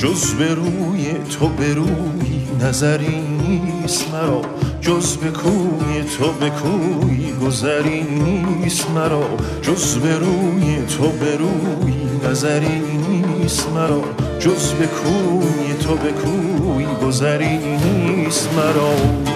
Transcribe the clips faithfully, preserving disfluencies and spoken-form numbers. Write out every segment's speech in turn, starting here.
جز به روی تو به روی نظری نیست مرا، جز به کوی تو به کوی گذری نیست مرا، جز به روی تو به روی نظری نیست مرا، جز به کوی تو به کوی گذری نیست مرا.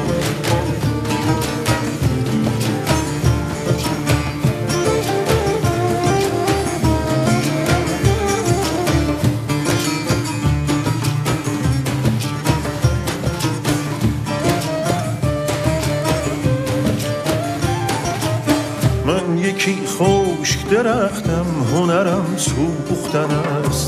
من یکی خشک درختم، هنرم سوختن است.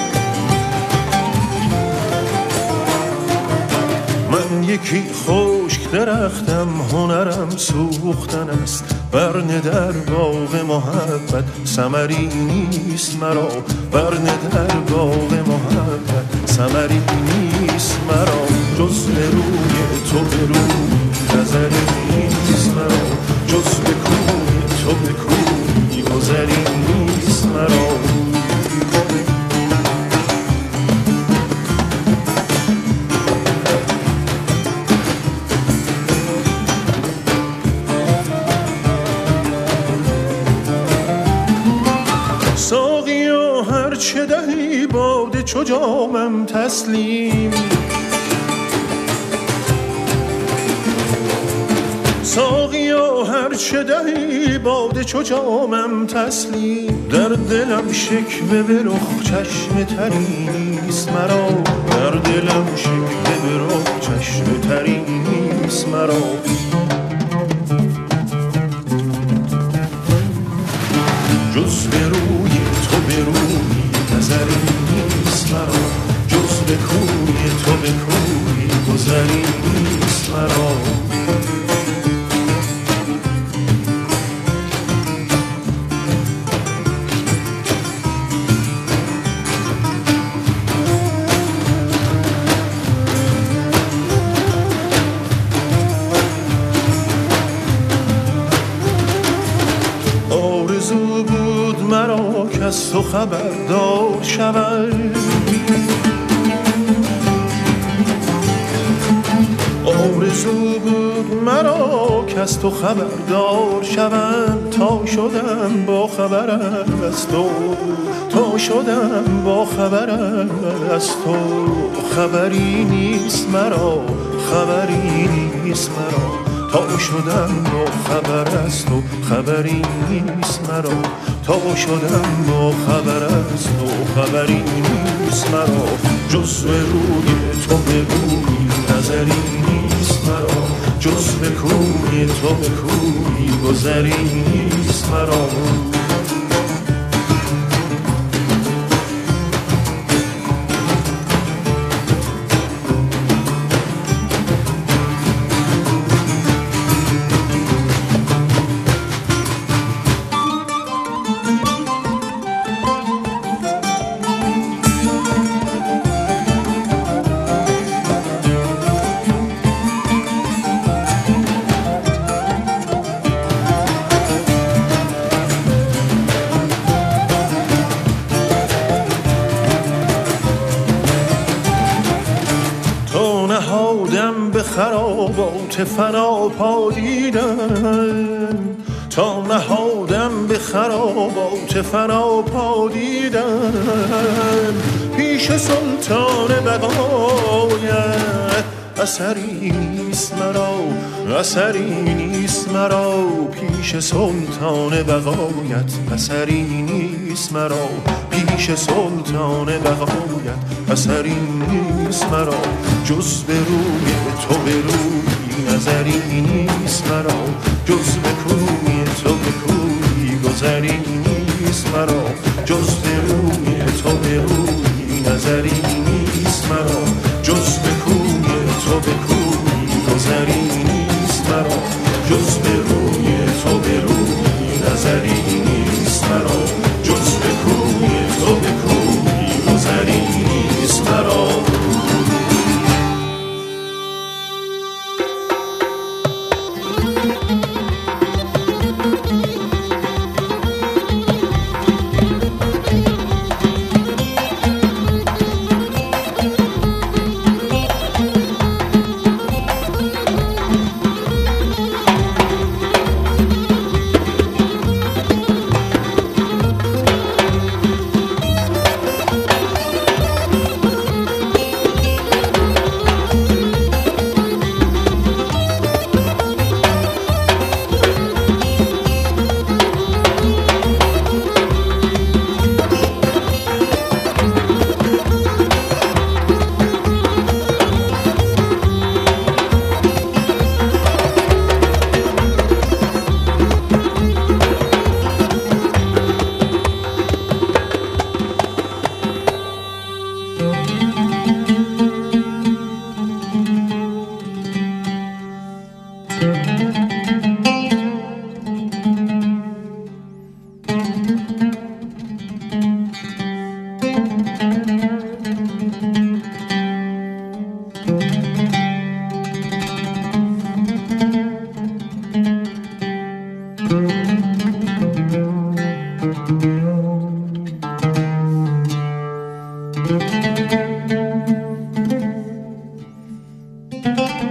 من یکی خشک درختم، هنرم سوختن است. برنه در باغ محبت ثمری نیست مرا، برنه در باغ محبت ثمری نیست مرا، جز به روی تو به روی نظری نیست مرا، جز به کوی تو به کوی گذری نیست مرا. ساقیا هر چه دهی باده چو جامم تسلیم، ساقیا هر چه دهی باده چو جامم تسلیم. در دلم شکوه به رخ چشم تری نیست مرا، در دلم شکوه به رخ چشم تری نیست مرا. جز به روی تو به روی نظری نیست مرا، جز به کوی تو به کوی گذری نیست مرا. آرزو بود مرا که از تو خبردار شود، آرزو بود مرا که از تو خبردار شوم. تا شدم با خبر از تو، تا شدم با خبر از تو. خبری نیست مرا، خبری نیست مرا، تا شدم با خبر از تو. خبری نیست مرا، تا شدم با خبر از تو. خبری نیست مرا، جز به روی تو به روی نظری نیست مرا، جز به کوی تو به کوی گذری نیست مرا. نهادم به خرابات فنا پا دیدم، تا نهادم به خرابات فنا پا دیدم. پیش سلطان بقایت اثری نیست مرا، اثری نیست مرا. پیش سلطان بقایت اثری نیست مرا، پیش سلطان بقایت اثری نیست مرا. جز به روی تو به روی نظری نیست مرا، جز به کوی تو به کوی گذری نیست مرا، جز به روی تو به روی نظری نیست مرا، جز به کوی تو به کوی گذری نیست مرا، جز به روی تو به روی نظری نیست مرا، جز به کوی تو به کوی گذری نیست مرا. Thank you. نیست.